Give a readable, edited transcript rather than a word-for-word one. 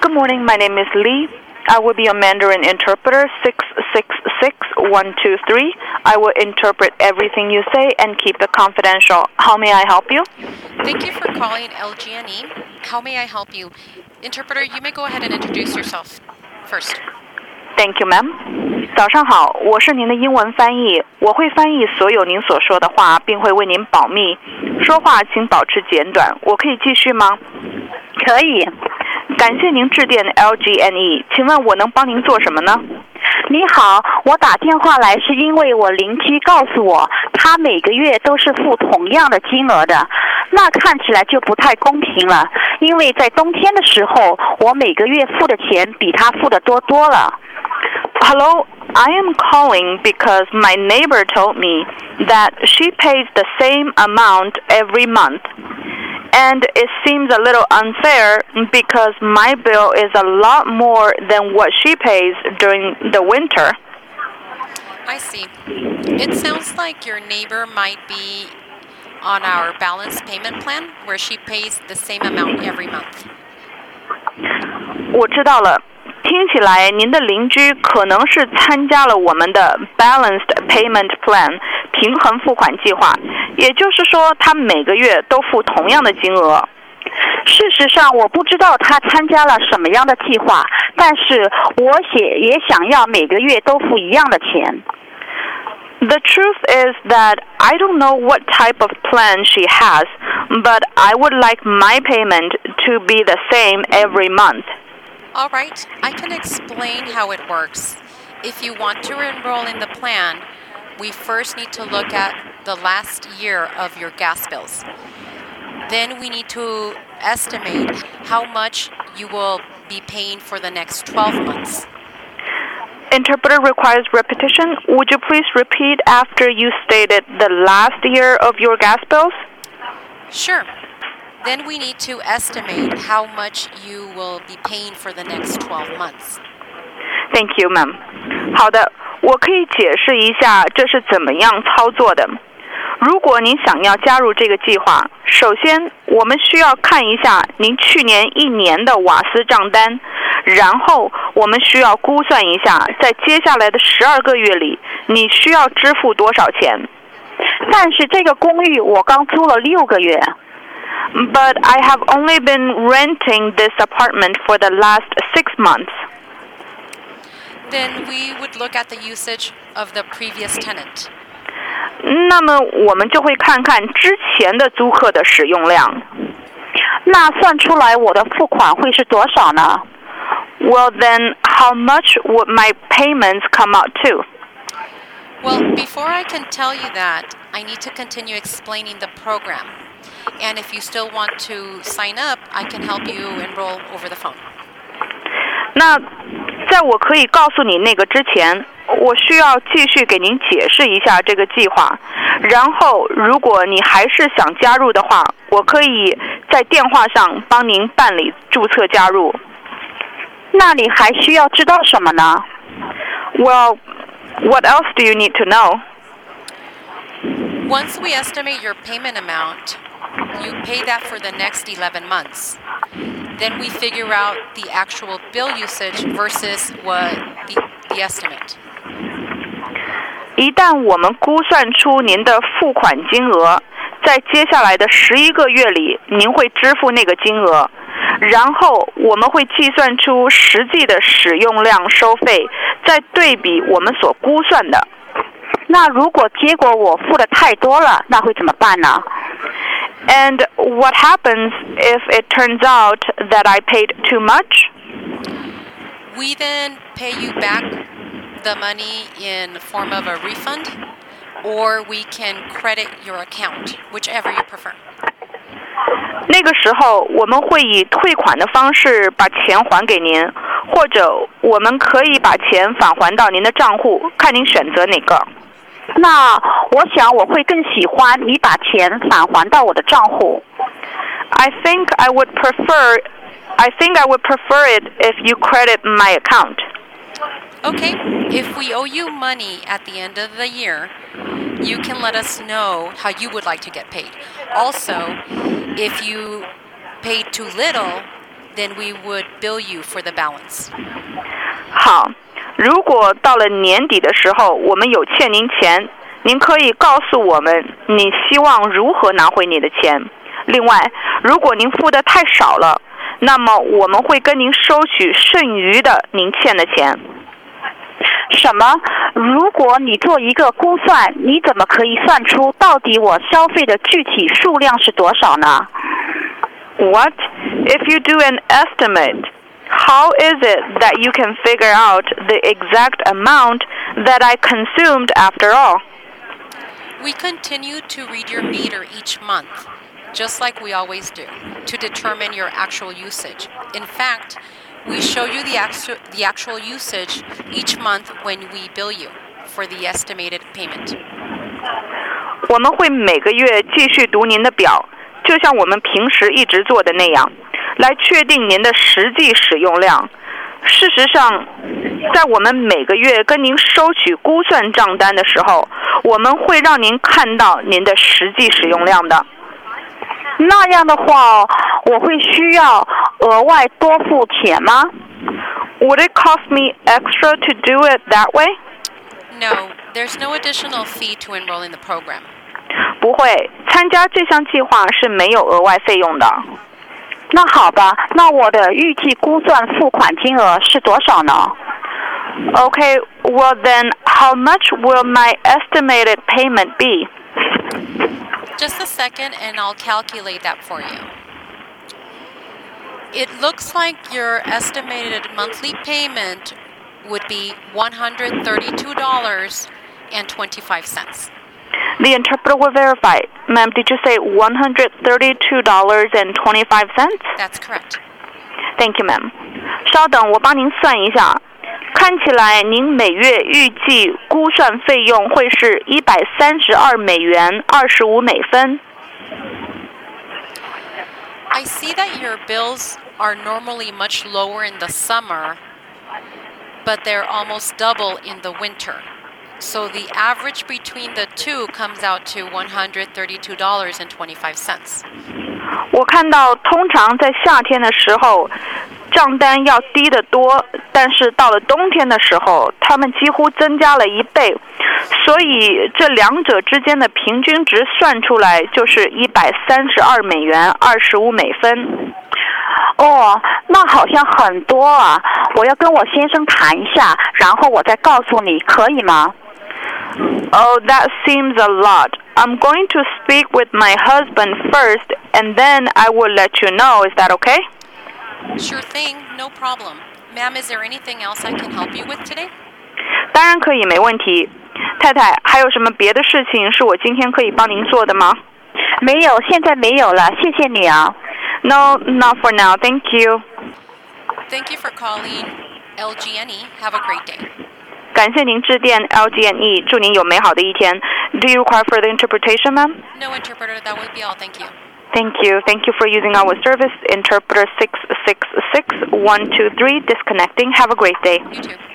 Good morning, my name is Lee. I will be your Mandarin interpreter 666123. I will interpret everything you say and keep it confidential. How may I help you? Thank you for calling LGNE. How may I help you? Interpreter, you may go ahead and introduce yourself first. Thank you, ma'am. 早上好，我是您的英文翻译，我会翻译所有您所说的话，并会为您保密。说话请保持简短。我可以继续吗？ 可以。 感谢您致电 LGNE， 请问我能帮您做什么呢？ 你好，我打电话来是因为我邻居告诉我，他每个月都是付同样的金额的，那看起来就不太公平了。因为在冬天的时候，我每个月付的钱比他付的多了。 Hello, I am calling because my neighbor told me that she pays the same amount every month. And it seems a little unfair because my bill is a lot more than what she pays during the winter. I see. It sounds like your neighbor might be on our balance payment plan where she pays the same amount every month. 我知道了。听起来您的邻居可能是参加了我们的 Balanced Payment Plan 平衡付款计划，也就是说他每个月都付同样的金额。 事实上我不知道他参加了什么样的计划，但是我也想要每个月都付一样的钱。 The truth is that I don't know what type of plan she has, but I would like my payment to be the same every month. All right, I can explain how it works. If you want to enroll in the plan, we first need to look at the last year of your gas bills. Then we need to estimate how much you will be paying for the next 12 months. Interpreter requires repetition. Would you please repeat after you stated the last year of your gas bills? Sure. Then we need to estimate how much you will be paying for the next 12 months. Thank you, ma'am. 好的，我可以解释一下这是怎么样操作的。如果您想要加入这个计划，首先我们需要看一下您去年一年的瓦斯账单，然后我们需要估算一下在接下来的12个月里你需要支付多少钱。 但是这个公寓我刚租了6个月。 But I have only been renting this apartment for the last 6 months. Then we would look at the usage of the previous tenant. 那么我们就会看看之前的租客的使用量。 那算出来我的付款会是多少呢？ Well then, how much would my payments come out to? Well, before I can tell you that, I need to continue explaining the program. And if you still want to sign up, I can help you enroll over the phone. 那在我可以告诉你那个之前，我需要继续给您解释一下这个计划。然后，如果你还是想加入的话，我可以在电话上帮您办理注册加入。 那你还需要知道什么呢？ Well, what else do you need to know? Once we estimate your payment amount, you pay that for the next 11 months. Then we figure out the actual bill usage versus what the estimate. 一旦我们估算出您的付款金额，在接下来的11个月里，您会支付那个金额，然后我们会计算出实际的使用量收费，再对比我们所估算的。 那如果结果我付的太多了，那会怎么办呢？ And what happens if it turns out that I paid too much? We then pay you back the money in the form of a refund, or we can credit your account, whichever you prefer. 那个时候我们会以退款的方式把钱还给您，或者我们可以把钱返还到您的账户，看您选择哪个。 那我想我会更喜欢你把钱返还到我的账户。 I think I would prefer it if you credit my account. Okay, if we owe you money at the end of the year, you can let us know how you would like to get paid. Also, if you paid too little, then we would bill you for the balance. 好，如果到了年底的时候，我们有欠您钱，您可以告诉我们你希望如何拿回你的钱。另外，如果您付的太少了，那么我们会跟您收取剩余的您欠的钱。 什么？如果你做一个估算，你怎么可以算出到底我消费的具体数量是多少呢？ What? If you do an estimate, how is it that you can figure out the exact amount that I consumed after all? We continue to read your meter each month, just like we always do, to determine your actual usage. In fact, we show you the actual usage each month when we bill you for the estimated payment. 我们会每个月继续读您的表，就像我们平时一直做的那样，来确定您的实际使用量。事实上，在我们每个月跟您收取估算账单的时候，我们会让您看到您的实际使用量的。 那样的话，我会需要额外多付钱吗？ Would it cost me extra to do it that way? No, there's no additional fee to enroll in the program. 不会，参加这项计划是没有额外费用的。 那好吧，那我的预计估算付款金额是多少呢？ Okay, well then, how much will my estimated payment be? Just a second and I'll calculate that for you. It looks like your estimated monthly payment would be $132.25. The interpreter will verify. Ma'am, did you say $132.25? That's correct. Thank you, ma'am. 稍等，我帮您算一下。看起来您每月预计估算费用会是$132.25。 I see that your bills are normally much lower in the summer, but they're almost double in the winter. So the average between the two comes out to $132.25. 我看到通常在夏天的时候账单要低得多，但是到了冬天的时候他们几乎增加了1倍，所以这两者之间的平均值算出来就是$132.25。 哦，那好像很多啊！我要跟我先生谈一下，然后我再告诉你，可以吗？ Oh, that seems a lot. I'm going to speak with my husband first, and then I will let you know. Is that okay? Sure thing, no problem. Ma'am, is there anything else I can help you with today? 当然可以，没问题。太太，还有什么别的事情是我今天可以帮您做的吗？ 没有，现在没有了，谢谢你啊。 No, not for now. Thank you. Thank you for calling LGNE. Have a great day. 感谢您致电 LGNE， 祝您有美好的一天。Do you require further interpretation, ma'am? No interpreter, that would be all. Thank you. Thank you. Thank you for using our service. Interpreter 666123 disconnecting. Have a great day. You too.